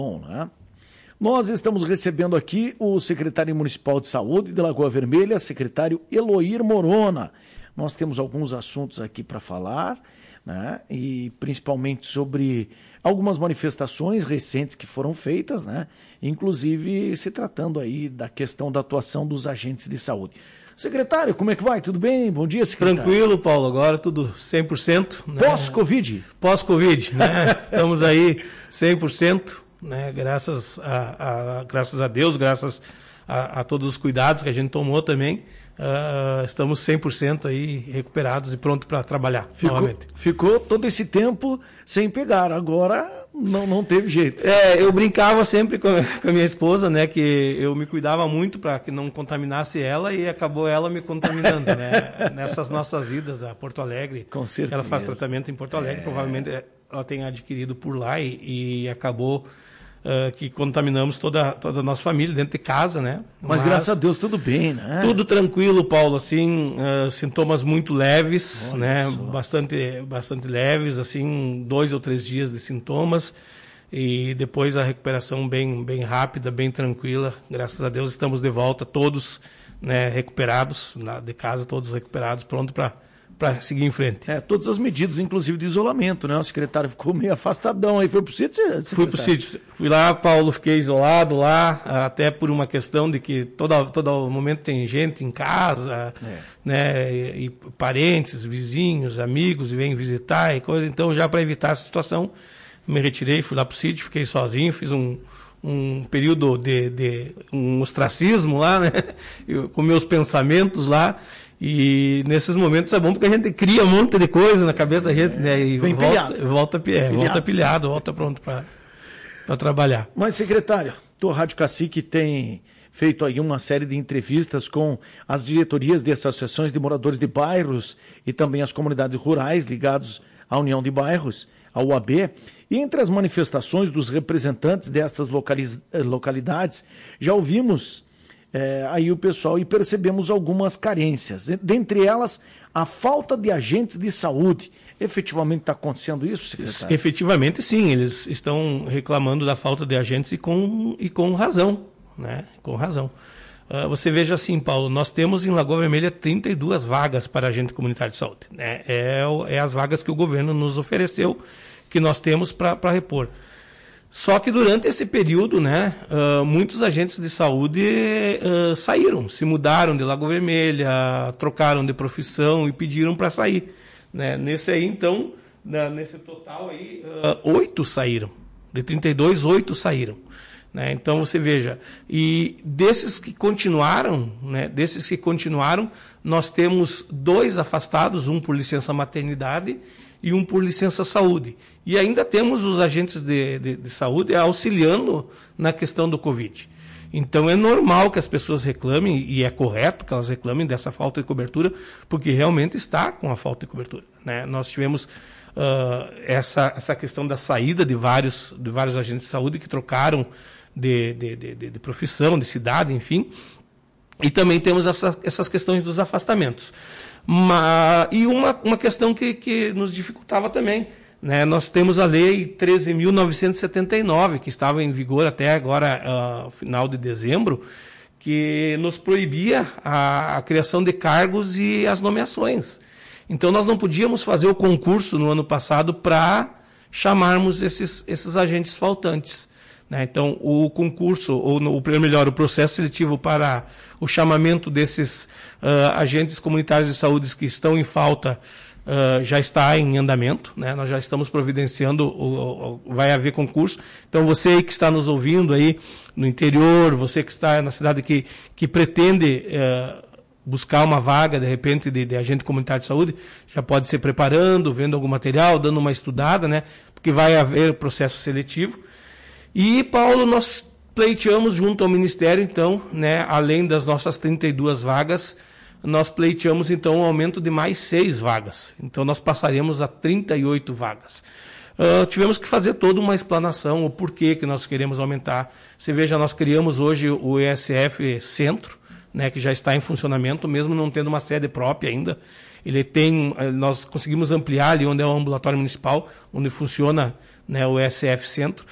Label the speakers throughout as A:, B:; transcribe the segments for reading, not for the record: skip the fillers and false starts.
A: Bom, né? Nós estamos recebendo aqui o secretário municipal de saúde de Lagoa Vermelha, secretário Eloir Morona. Nós temos alguns assuntos aqui para falar, né? E principalmente sobre algumas manifestações recentes que foram feitas, né? Inclusive se tratando aí da questão da atuação dos agentes de saúde. Secretário, como é que vai? Tudo bem? Bom dia, secretário.
B: Tranquilo, Paulo, agora tudo 100%. Né?
A: Pós-Covid?
B: Pós-Covid, né? Estamos aí 100%, né? Graças a Deus, graças a todos os cuidados que a gente tomou também. Estamos 100% aí recuperados e prontos para trabalhar novamente.
A: Ficou todo esse tempo sem pegar, agora não teve jeito.
B: Eu brincava sempre com a minha esposa, né, que eu me cuidava muito para que não contaminasse ela e acabou ela me contaminando, né, nessas nossas idas a Porto Alegre.
A: Com certeza.
B: Ela faz tratamento em Porto Alegre, provavelmente ela tenha adquirido por lá e acabou que contaminamos toda a nossa família dentro de casa, né?
A: Mas graças a Deus tudo bem, né?
B: Tudo tranquilo, Paulo, assim, sintomas muito leves, né?
A: Só.
B: Bastante leves, assim, 2 ou 3 dias de sintomas e depois a recuperação bem rápida, bem tranquila. Graças a Deus estamos de volta, todos, né, recuperados, de casa, todos recuperados, pronto para seguir em frente.
A: Todas as medidas, inclusive de isolamento, né? O secretário ficou meio afastadão aí. Foi pro sítio, secretário?
B: Fui pro sítio. Fui lá, Paulo, fiquei isolado lá, até por uma questão de que todo momento tem gente em casa, né? E parentes, vizinhos, amigos, e vêm visitar e coisa. Então, já para evitar essa situação, me retirei, fui lá pro sítio, fiquei sozinho, fiz um período de um ostracismo lá, né? Com meus pensamentos lá. E nesses momentos é bom porque a gente cria um monte de coisa na cabeça da gente, né? E volta pilhado, volta pronto para trabalhar.
A: Mas, secretário, a Rádio Cacique tem feito aí uma série de entrevistas com as diretorias de associações de moradores de bairros e também as comunidades rurais ligados à União de Bairros, a UAB, e entre as manifestações dos representantes dessas localidades, já ouvimos aí o pessoal e percebemos algumas carências. Dentre elas, a falta de agentes de saúde. Efetivamente está acontecendo isso, secretário?
B: Efetivamente, sim. Eles estão reclamando da falta de agentes e com razão, né? Com razão. Você veja assim, Paulo, nós temos em Lagoa Vermelha 32 vagas para agente comunitário de saúde, né? É as vagas que o governo nos ofereceu, que nós temos para repor. Só que durante esse período, né, muitos agentes de saúde saíram, se mudaram de Lagoa Vermelha, trocaram de profissão e pediram para sair, né? Nesse aí, então, nesse total aí, 8 saíram. De 32, 8 saíram. Né? Então, você veja, e desses que continuaram, nós temos 2 afastados, um por licença maternidade e um por licença saúde. E ainda temos os agentes de saúde auxiliando na questão do Covid. Então é normal que as pessoas reclamem, e é correto que elas reclamem dessa falta de cobertura, porque realmente está com a falta de cobertura. Né? Nós tivemos essa questão da saída de vários agentes de saúde que trocaram de profissão, de cidade, enfim. E também temos essas questões dos afastamentos. E uma questão que nos dificultava também, né? Nós temos a Lei 13.979, que estava em vigor até agora, final de dezembro, que nos proibia a criação de cargos e as nomeações. Então, nós não podíamos fazer o concurso no ano passado para chamarmos esses agentes faltantes. Né? Então, o concurso, o processo seletivo para o chamamento desses agentes comunitários de saúde que estão em falta já está em andamento, né? Nós já estamos providenciando, vai haver concurso. Então, você aí que está nos ouvindo aí no interior, você que está na cidade que pretende buscar uma vaga, de repente, de agente comunitário de saúde, já pode ser preparando, vendo algum material, dando uma estudada, né? Porque vai haver processo seletivo. E, Paulo, nós pleiteamos junto ao Ministério, então, né, além das nossas 32 vagas, nós pleiteamos, então, um aumento de mais 6 vagas. Então, nós passaremos a 38 vagas. Tivemos que fazer toda uma explanação, o porquê que nós queremos aumentar. Você veja, nós criamos hoje o ESF Centro, né, que já está em funcionamento, mesmo não tendo uma sede própria ainda. Nós conseguimos ampliar ali onde é o ambulatório municipal, onde funciona, né, o ESF Centro.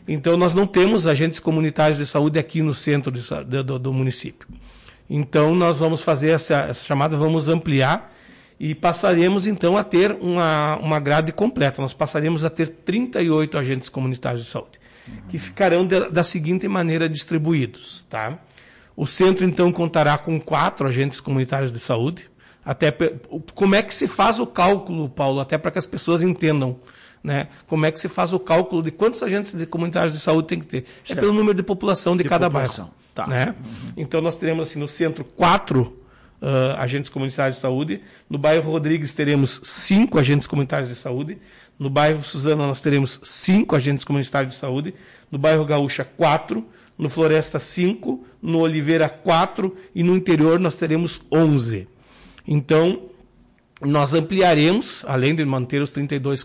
B: Então, nós não temos agentes comunitários de saúde aqui no centro do município. Então, nós vamos fazer essa chamada, vamos ampliar e passaremos, então, a ter uma grade completa. Nós passaremos a ter 38 agentes comunitários de saúde, que ficarão da seguinte maneira distribuídos. Tá? O centro, então, contará com 4 agentes comunitários de saúde. Até como é que se faz o cálculo, Paulo, até para que as pessoas entendam, né? Como é que se faz o cálculo de quantos agentes comunitários de saúde tem que ter? Certo. É pelo número de população de cada bairro. Tá. Né? Então, nós teremos assim, no centro 4 agentes comunitários de saúde. No bairro Rodrigues teremos 5 agentes comunitários de saúde. No bairro Suzana nós teremos 5 agentes comunitários de saúde. No bairro Gaúcha, 4. No Floresta, 5. No Oliveira, 4. E no interior nós teremos 11. Então, nós ampliaremos, além de manter as 32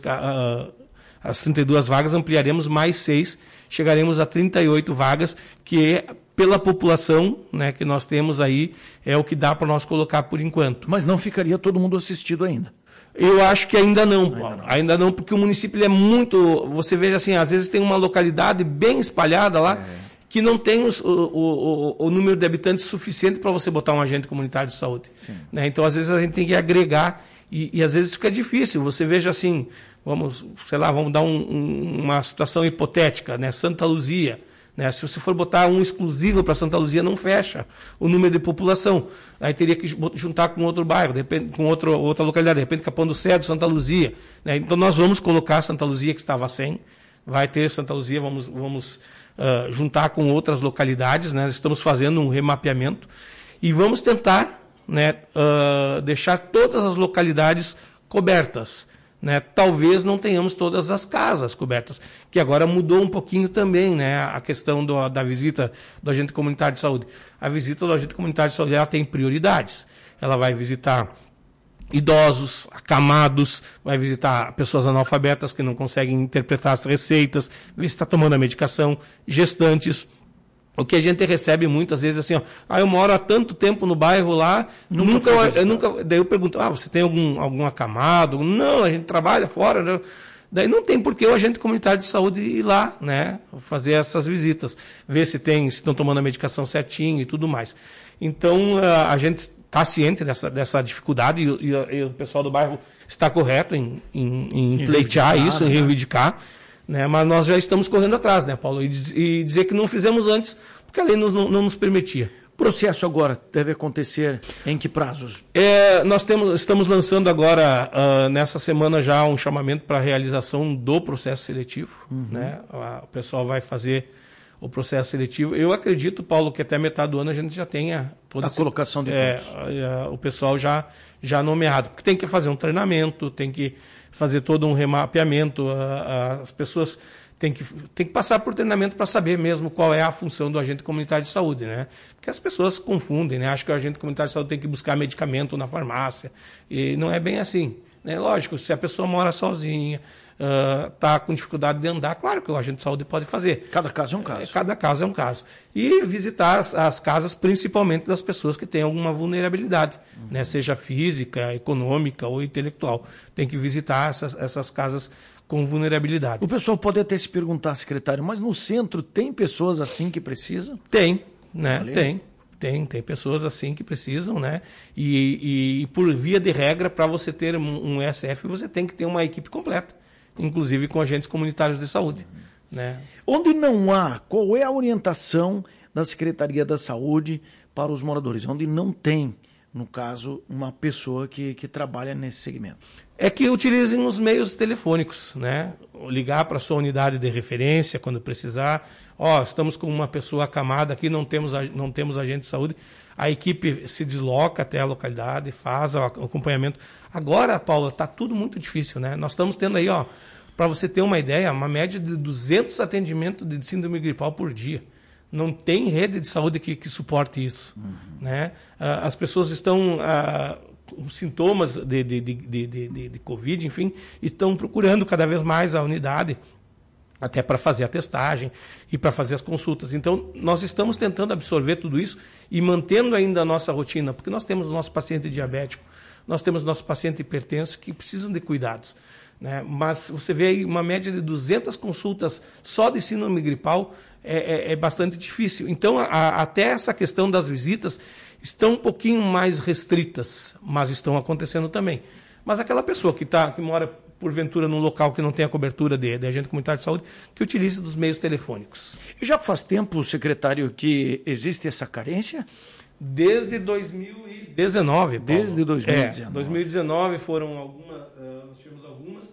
B: vagas, ampliaremos mais 6. Chegaremos a 38 vagas, que é pela população, né, que nós temos aí, é o que dá para nós colocar por enquanto.
A: Mas não ficaria todo mundo assistido ainda?
B: Eu acho que ainda não, Paulo. Ainda não, porque o município ele é muito... Você veja assim, às vezes tem uma localidade bem espalhada lá, que não tem o número de habitantes suficiente para você botar um agente comunitário de saúde. Né? Então, às vezes, a gente tem que agregar e às vezes fica difícil. Você veja assim, vamos dar uma situação hipotética, né? Santa Luzia. Né? Se você for botar um exclusivo para Santa Luzia, não fecha o número de população. Aí teria que juntar com outro bairro, com outra localidade, de repente Capão do Cedro, Santa Luzia. Né? Então nós vamos colocar Santa Luzia, que estava sem, vai ter Santa Luzia, vamos juntar com outras localidades, né? Estamos fazendo um remapeamento e vamos tentar, né, deixar todas as localidades cobertas. Né? Talvez não tenhamos todas as casas cobertas, que agora mudou um pouquinho também, né? A questão da visita do agente comunitário de saúde. A visita do agente comunitário de saúde ela tem prioridades. Ela vai visitar idosos, acamados, vai visitar pessoas analfabetas que não conseguem interpretar as receitas, ver se está tomando a medicação, gestantes. O que a gente recebe muitas vezes assim, eu moro há tanto tempo no bairro lá, daí eu pergunto, você tem algum acamado? Não, a gente trabalha fora, né? Daí não tem por que o agente comunitário de saúde ir lá, né? Fazer essas visitas, ver se estão tomando a medicação certinho e tudo mais. Então, a gente está ciente dessa dificuldade e o pessoal do bairro está correto em pleitear isso, em reivindicar. Né? Mas nós já estamos correndo atrás, né, Paulo? E dizer que não fizemos antes, porque a lei não nos permitia.
A: O processo agora deve acontecer em que prazos?
B: Nós estamos lançando agora, nessa semana, já um chamamento para a realização do processo seletivo. Né? O pessoal vai fazer o processo seletivo. Eu acredito, Paulo, que até metade do ano a gente já tenha toda
A: a colocação de todos.
B: O pessoal já nomeado. Porque tem que fazer um treinamento, tem que fazer todo um remapeamento, as pessoas têm que passar por treinamento para saber mesmo qual é a função do agente comunitário de saúde, né? Porque as pessoas confundem, né? Acham que o agente comunitário de saúde tem que buscar medicamento na farmácia, e não é bem assim, né? Lógico, se a pessoa mora sozinha, está com dificuldade de andar, claro que o agente de saúde pode fazer.
A: Cada caso é um caso.
B: Cada caso é um caso. E visitar as casas, principalmente das pessoas que têm alguma vulnerabilidade, né? Seja física, econômica ou intelectual. Tem que visitar essas casas com vulnerabilidade.
A: O pessoal pode até se perguntar, secretário, mas no centro tem pessoas assim que precisam?
B: Tem, né? Tem pessoas assim que precisam, né? E por via de regra, para você ter um ESF, você tem que ter uma equipe completa, inclusive com agentes comunitários de saúde. Né?
A: Onde não há, qual é a orientação da Secretaria da Saúde para os moradores? Onde não tem, no caso, uma pessoa que trabalha nesse segmento?
B: É que utilizem os meios telefônicos, né? Ligar para a sua unidade de referência quando precisar. Estamos com uma pessoa acamada aqui, não temos agente de saúde. A equipe se desloca até a localidade, faz o acompanhamento. Agora, Paula, está tudo muito difícil, né? Nós estamos tendo aí, para você ter uma ideia, uma média de 200 atendimentos de síndrome gripal por dia. Não tem rede de saúde que suporte isso. Né? As pessoas estão com sintomas de Covid, enfim, estão procurando cada vez mais a unidade, até para fazer a testagem e para fazer as consultas. Então, nós estamos tentando absorver tudo isso e mantendo ainda a nossa rotina, porque nós temos o nosso paciente diabético, nós temos o nosso paciente hipertenso que precisam de cuidados. né? Mas você vê aí uma média de 200 consultas só de síndrome gripal, é bastante difícil. Então, até essa questão das visitas estão um pouquinho mais restritas, mas estão acontecendo também. Mas aquela pessoa que mora, porventura, num local que não tem a cobertura de agente comunitário de saúde, que utilize dos meios telefônicos.
A: E já faz tempo, secretário, que existe essa carência?
B: Desde 2019. Paulo.
A: Desde 2019.
B: 2019 foram algumas, nós tivemos algumas,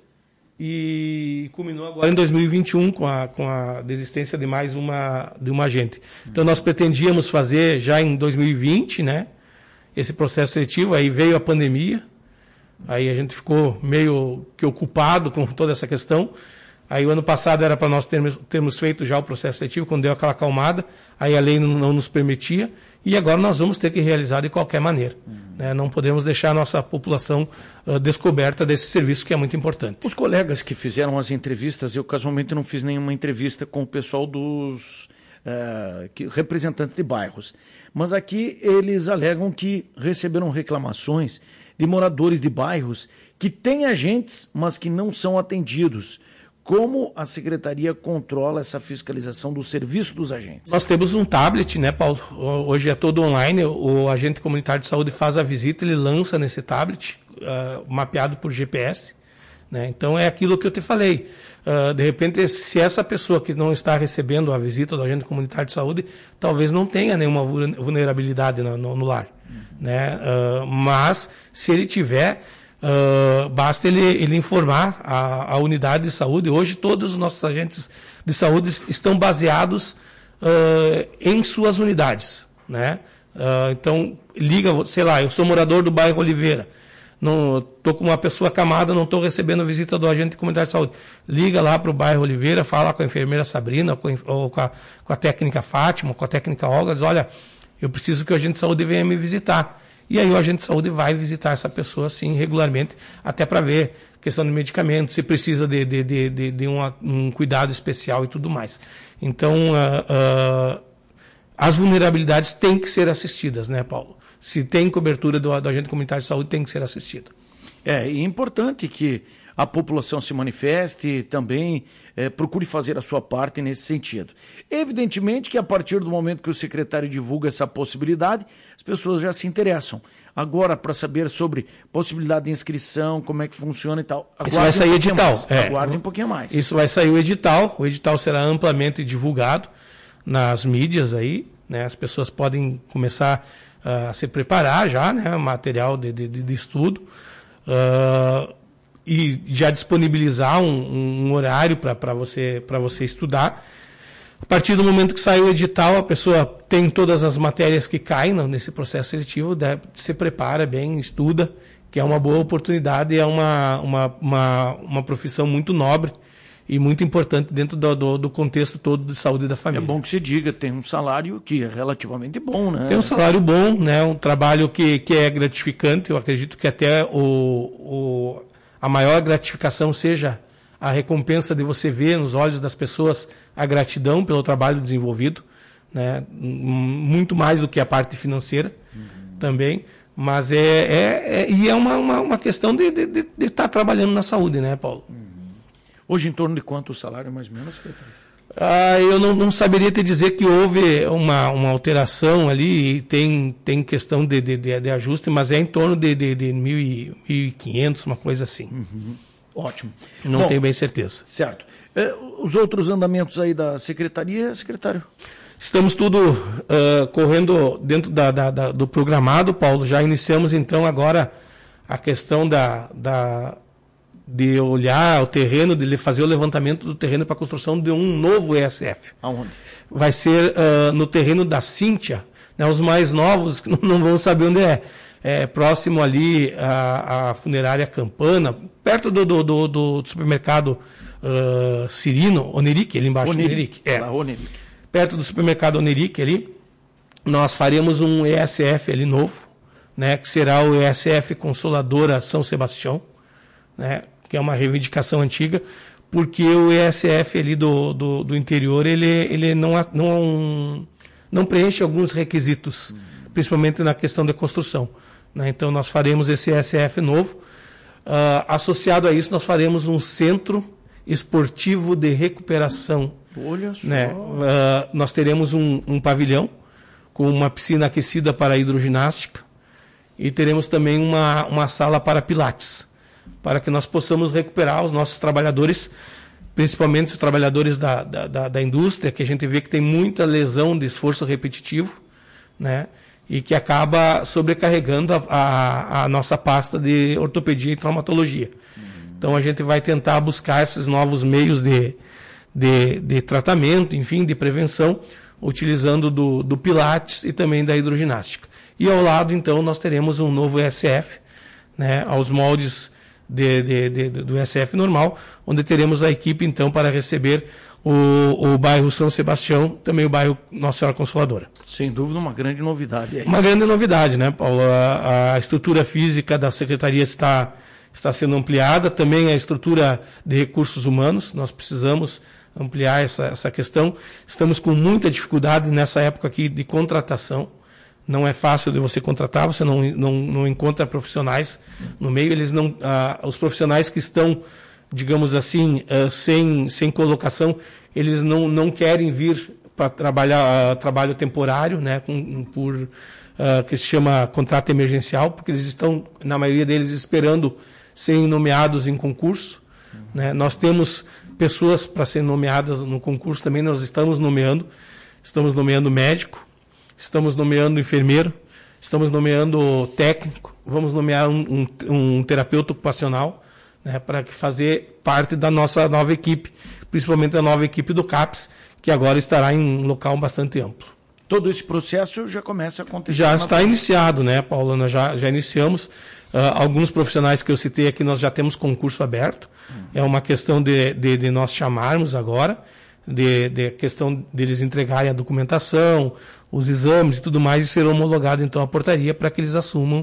B: e culminou agora em 2021 com a desistência de mais de uma agente. Então nós pretendíamos fazer já em 2020, né, esse processo seletivo, aí veio a pandemia, aí a gente ficou meio que ocupado com toda essa questão. Aí o ano passado era para nós termos feito já o processo seletivo, quando deu aquela acalmada, aí a lei não nos permitia, e agora nós vamos ter que realizar de qualquer maneira. Né? Não podemos deixar a nossa população descoberta desse serviço que é muito importante.
A: Os colegas que fizeram as entrevistas, eu casualmente não fiz nenhuma entrevista com o pessoal dos representantes de bairros, mas aqui eles alegam que receberam reclamações de moradores de bairros que têm agentes, mas que não são atendidos. Como a Secretaria controla essa fiscalização do serviço dos agentes?
B: Nós temos um tablet, né, Paulo? Hoje é todo online, o agente comunitário de saúde faz a visita, ele lança nesse tablet, mapeado por GPS. Né? Então é aquilo que eu te falei. De repente, se essa pessoa que não está recebendo a visita do agente comunitário de saúde, talvez não tenha nenhuma vulnerabilidade no lar. Né? Mas, se ele tiver... basta ele informar a unidade de saúde. Hoje todos os nossos agentes de saúde estão baseados em suas unidades, né? Então liga, sei lá, eu sou morador do bairro Oliveira, estou com uma pessoa acamada, não estou recebendo a visita do agente comunitário de saúde, liga lá para o bairro Oliveira, fala com a enfermeira Sabrina ou com a técnica Fátima, com a técnica Olga, diz, olha, eu preciso que o agente de saúde venha me visitar. E aí o agente de saúde vai visitar essa pessoa, assim, regularmente, até para ver questão de medicamento, se precisa de um cuidado especial e tudo mais. Então, as vulnerabilidades têm que ser assistidas, né, Paulo? Se tem cobertura do agente comunitário de saúde, tem que ser assistida.
A: E é importante que a população se manifeste e também procure fazer a sua parte nesse sentido. Evidentemente que a partir do momento que o secretário divulga essa possibilidade, as pessoas já se interessam. Agora, para saber sobre possibilidade de inscrição, como é que funciona e tal.
B: Isso vai sair edital.
A: Aguardem um pouquinho mais.
B: Isso vai sair o edital será amplamente divulgado nas mídias aí, né? As pessoas podem começar a se preparar já, né? Material de estudo. E já disponibilizar um horário para você estudar. A partir do momento que sai o edital, a pessoa tem todas as matérias que caem nesse processo seletivo, se prepara bem, estuda, que é uma boa oportunidade e é uma profissão muito nobre e muito importante dentro do contexto todo de saúde da família.
A: É bom que se diga, tem um salário que é relativamente bom, né?
B: Tem um salário bom, né? Um trabalho que é gratificante. Eu acredito que até a maior gratificação seja a recompensa de você ver nos olhos das pessoas a gratidão pelo trabalho desenvolvido, né? Muito mais do que a parte financeira também, mas é uma questão de estar trabalhando na saúde, né, Paulo?
A: Hoje em torno de quanto o salário, mais ou menos, secretário?
B: Eu não saberia te dizer que houve uma alteração ali, e tem questão de ajuste, mas é em torno de 1.500, uma coisa assim.
A: Ótimo.
B: Não tenho bem certeza.
A: Certo. Os outros andamentos aí da secretaria, secretário?
B: Estamos tudo correndo dentro do programado, Paulo. Já iniciamos, então, agora a questão de olhar o terreno, de fazer o levantamento do terreno para a construção de um novo ESF.
A: Aonde?
B: Vai ser no terreno da Cíntia, né? Os mais novos não vão saber onde é. É próximo ali à funerária Campana, perto do supermercado Cirino, Oneric, ali embaixo.
A: Oneric.
B: Oneric. Perto do supermercado Oneric ali, nós faremos um ESF ali novo, né? Que será o ESF Consoladora São Sebastião, né? Que é uma reivindicação antiga, porque o ESF ali do interior, ele não preenche alguns requisitos, principalmente na questão da construção, né? Então nós faremos esse ESF novo. Associado a isso, nós faremos um centro esportivo de recuperação.
A: Olha só.
B: Né? Nós teremos um pavilhão com uma piscina aquecida para hidroginástica e teremos também uma sala para pilates, para que nós possamos recuperar os nossos trabalhadores, principalmente os trabalhadores da indústria, que a gente vê que tem muita lesão de esforço repetitivo, né? E que acaba sobrecarregando a nossa pasta de ortopedia e traumatologia. Então a gente vai tentar buscar esses novos meios de tratamento, enfim, de prevenção, utilizando do pilates e também da hidroginástica. E ao lado, então, nós teremos um novo ESF, né, aos moldes do ESF normal, onde teremos a equipe, então, para receber o bairro São Sebastião, também o bairro Nossa Senhora Consoladora.
A: Sem dúvida, uma grande novidade aí.
B: Uma grande novidade, né, Paulo? A estrutura física da Secretaria está sendo ampliada, também a estrutura de recursos humanos, nós precisamos ampliar essa questão. Estamos com muita dificuldade nessa época aqui de contratação. Não é fácil de você contratar, você não encontra profissionais no meio. Os profissionais que estão, digamos assim, sem colocação, eles não querem vir para trabalhar trabalho temporário, né, que se chama contrato emergencial, porque eles estão, na maioria deles, esperando serem nomeados em concurso. Né? Nós temos pessoas para serem nomeadas no concurso também, nós estamos nomeando médico, estamos nomeando enfermeiro, estamos nomeando técnico, vamos nomear um terapeuta ocupacional, né, para fazer parte da nossa nova equipe, principalmente a nova equipe do CAPS, que agora estará em um local bastante amplo.
A: Todo esse processo já começa a acontecer?
B: Já está iniciado, né, Paula? Nós já iniciamos. Alguns profissionais que eu citei aqui, nós já temos concurso aberto. É uma questão de nós chamarmos agora, de questão deles entregarem a documentação, os exames e tudo mais, e ser homologado então a portaria para que eles assumam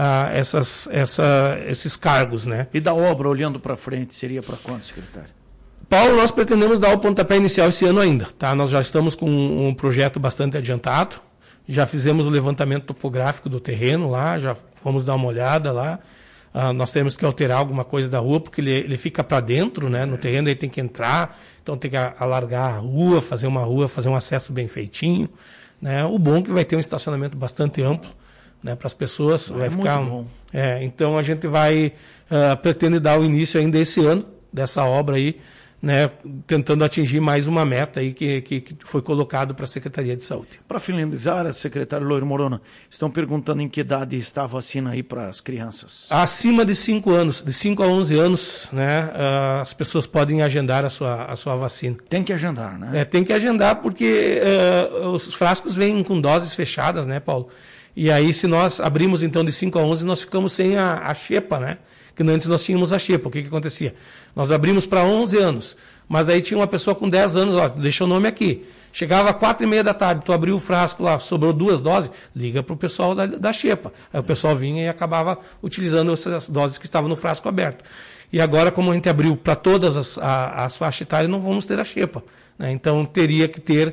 B: esses cargos, né?
A: E da obra, olhando para frente, seria para quanto, secretário?
B: Paulo, nós pretendemos dar o pontapé inicial esse ano ainda, tá? Nós já estamos com um projeto bastante adiantado, já fizemos o levantamento topográfico do terreno lá, já fomos dar uma olhada lá. Nós temos que alterar alguma coisa da rua, porque ele fica para dentro, né, no terreno, aí tem que entrar, então tem que alargar a rua, fazer um acesso bem feitinho, né? O bom é que vai ter um estacionamento bastante amplo, né, para as pessoas, vai ficar
A: muito bom.
B: Então a gente pretende dar o início ainda esse ano dessa obra aí, né, tentando atingir mais uma meta aí que foi colocado para a Secretaria de Saúde.
A: Para finalizar, secretário Loiro Morona, estão perguntando em que idade está a vacina aí para as crianças.
B: Acima de 5 anos, de 5 a 11 anos, né, as pessoas podem agendar a sua vacina.
A: Tem que agendar, né?
B: Tem que agendar porque os frascos vêm com doses fechadas, né, Paulo? E aí, se nós abrimos então de 5 a 11, nós ficamos sem a xepa, né? Que antes nós tínhamos a xepa. O que acontecia? Nós abrimos para 11 anos, mas aí tinha uma pessoa com 10 anos, ó, deixa o nome aqui. Chegava às 4h30 da tarde, tu abriu o frasco lá, sobrou 2 doses, liga para o pessoal da xepa. Aí o pessoal vinha e acabava utilizando essas doses que estavam no frasco aberto. E agora, como a gente abriu para todas as faixas etárias, não vamos ter a xepa, né? Então teria que ter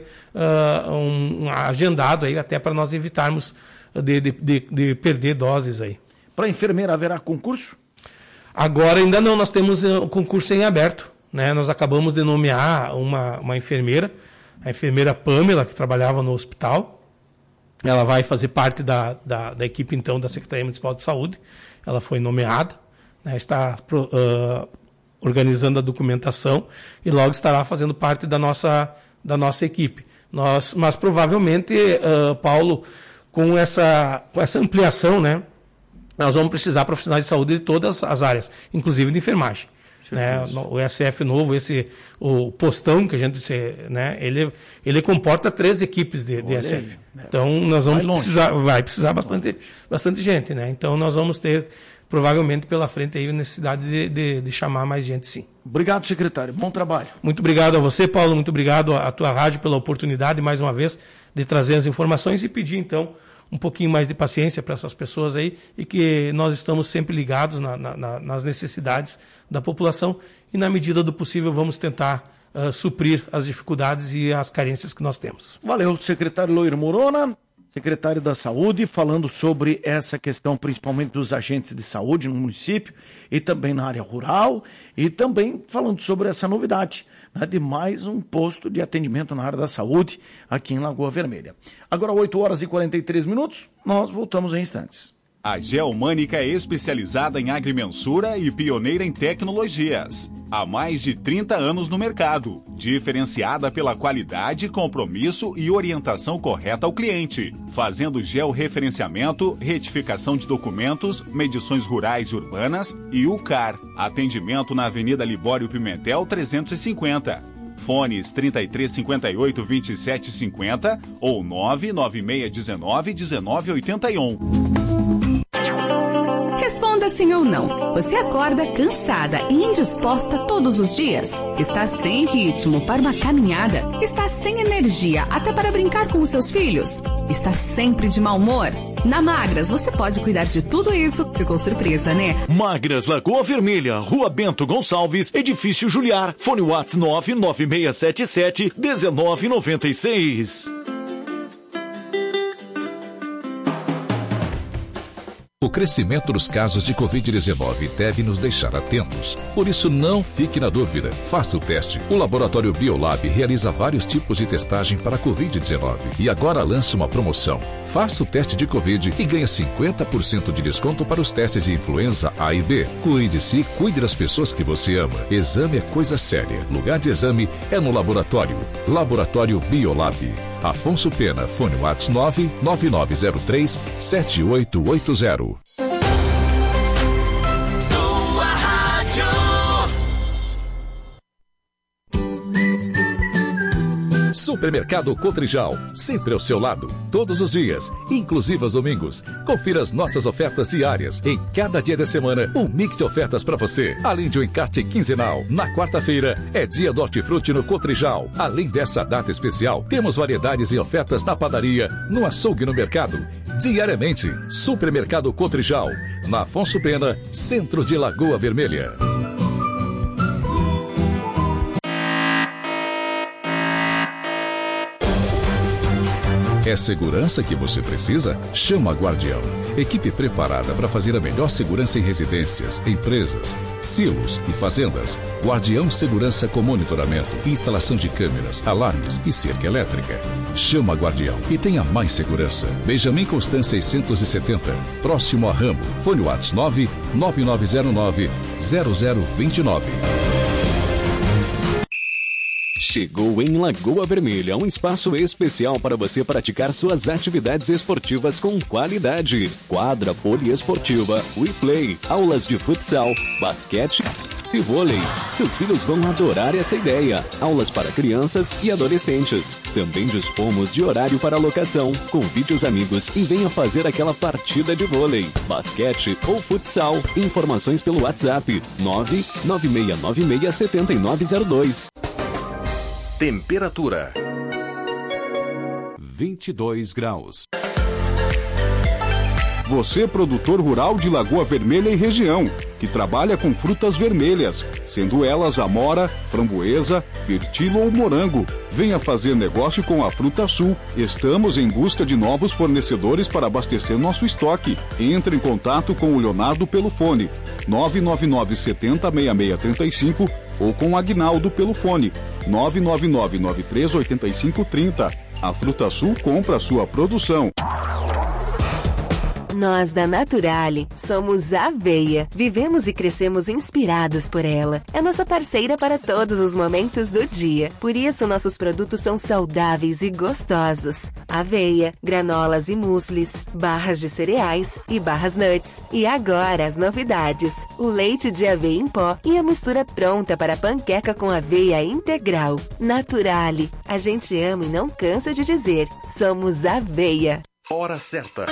B: um agendado aí, até para nós evitarmos de perder doses aí.
A: Para enfermeira haverá concurso?
B: Agora ainda não, nós temos o concurso em aberto, né? Nós acabamos de nomear uma enfermeira, a enfermeira Pamela, que trabalhava no hospital. Ela vai fazer parte da equipe, então, da Secretaria Municipal de Saúde. Ela foi nomeada, né? Está organizando a documentação e logo estará fazendo parte da nossa equipe. Mas provavelmente, Paulo, com essa ampliação, né, nós vamos precisar profissionais de saúde de todas as áreas, inclusive de enfermagem. Né? O ESF novo, o postão que a gente, né, ele comporta 3 equipes de ESF. Então nós vamos precisar bastante gente, né? Então nós vamos ter provavelmente pela frente aí necessidade de chamar mais gente, sim.
A: Obrigado, secretário. Bom trabalho.
B: Muito obrigado a você, Paulo. Muito obrigado à tua rádio pela oportunidade, mais uma vez, de trazer as informações e pedir, então, um pouquinho mais de paciência para essas pessoas aí e que nós estamos sempre ligados nas necessidades da população e, na medida do possível, vamos tentar suprir as dificuldades e as carências que nós temos.
A: Valeu, secretário Loiro Morona. secretário da Saúde, falando sobre essa questão, principalmente dos agentes de saúde no município e também na área rural, e também falando sobre essa novidade, né, de mais um posto de atendimento na área da saúde aqui em Lagoa Vermelha. Agora, 8h43, nós voltamos em instantes.
C: A Geomânica é especializada em agrimensura e pioneira em tecnologias. Há mais de 30 anos no mercado, diferenciada pela qualidade, compromisso e orientação correta ao cliente, fazendo georreferenciamento, retificação de documentos, medições rurais e urbanas e UCAR. Atendimento na Avenida Libório Pimentel 350. Fones 3358-2750 ou 99619-1981.
D: Responda sim ou não. Você acorda cansada e indisposta todos os dias? Está sem ritmo para uma caminhada? Está sem energia até para brincar com os seus filhos? Está sempre de mau humor? Na Magras você pode cuidar de tudo isso. Ficou surpresa, né?
E: Magras, Lagoa Vermelha, Rua Bento Gonçalves, Edifício Juliar, Fone Whats 99677-1996.
F: O crescimento dos casos de Covid-19 deve nos deixar atentos. Por isso, não fique na dúvida. Faça o teste. O Laboratório Biolab realiza vários tipos de testagem para Covid-19 e agora lança uma promoção. Faça o teste de Covid e ganhe 50% de desconto para os testes de influenza A e B. Cuide-se e cuide das pessoas que você ama. Exame é coisa séria. Lugar de exame é no laboratório. Laboratório Biolab. Afonso Pena, Fone Whats 99903-7880. Supermercado Cotrijal, sempre ao seu lado, todos os dias, inclusive aos domingos. Confira as nossas ofertas diárias. Em cada dia da semana, um mix de ofertas para você. Além de um encarte quinzenal. Na quarta-feira, é dia do hortifruti no Cotrijal. Além dessa data especial, temos variedades e ofertas na padaria, no açougue e no mercado. Diariamente, Supermercado Cotrijal, na Afonso Pena, centro de Lagoa Vermelha. É segurança que você precisa? Chama a Guardião. Equipe preparada para fazer a melhor segurança em residências, empresas, silos e fazendas. Guardião Segurança com monitoramento, instalação de câmeras, alarmes e cerca elétrica. Chama a Guardião e tenha mais segurança. Benjamin Constant 670, próximo a Rambo. Fone Whats 99909-0029.
G: Chegou em Lagoa Vermelha um espaço especial para você praticar suas atividades esportivas com qualidade. Quadra poliesportiva, WePlay, aulas de futsal, basquete e vôlei. Seus filhos vão adorar essa ideia. Aulas para crianças e adolescentes. Também dispomos de horário para locação. Convide os amigos e venha fazer aquela partida de vôlei, basquete ou futsal. Informações pelo WhatsApp 996967902.
H: Temperatura 22 graus. Você, produtor rural de Lagoa Vermelha e região, que trabalha com frutas vermelhas, sendo elas amora, framboesa, mirtilo ou morango, venha fazer negócio com a Fruta Sul. Estamos em busca de novos fornecedores para abastecer nosso estoque. Entre em contato com o Leonardo pelo fone 999706635 ou com o Aguinaldo pelo fone 999938530. A Fruta Sul compra a sua produção.
I: Nós da Naturale somos aveia. Vivemos e crescemos inspirados por ela. É nossa parceira para todos os momentos do dia. Por isso, nossos produtos são saudáveis e gostosos. Aveia, granolas e mueslis, barras de cereais e barras nuts. E agora as novidades. O leite de aveia em pó e a mistura pronta para panqueca com aveia integral. Naturale. A gente ama e não cansa de dizer. Somos aveia.
H: Hora certa.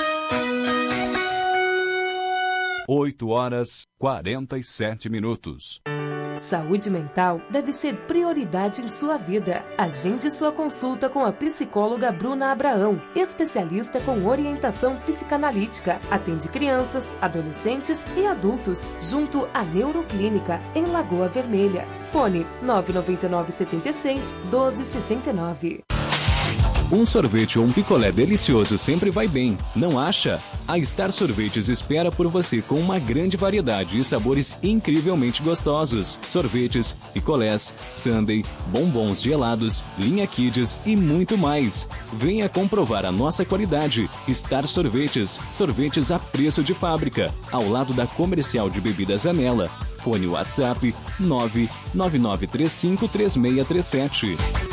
H: 8h47.
J: Saúde mental deve ser prioridade em sua vida. Agende sua consulta com a psicóloga Bruna Abraão, especialista com orientação psicanalítica. Atende crianças, adolescentes e adultos, junto à Neuroclínica, em Lagoa Vermelha. Fone 99976-1269.
G: Um sorvete ou um picolé delicioso sempre vai bem, não acha? A Star Sorvetes espera por você com uma grande variedade e sabores incrivelmente gostosos. Sorvetes, picolés, sundae, bombons gelados, linha Kids e muito mais. Venha comprovar a nossa qualidade. Star Sorvetes, sorvetes a preço de fábrica, ao lado da Comercial de Bebidas Anela. Fone WhatsApp 999353637.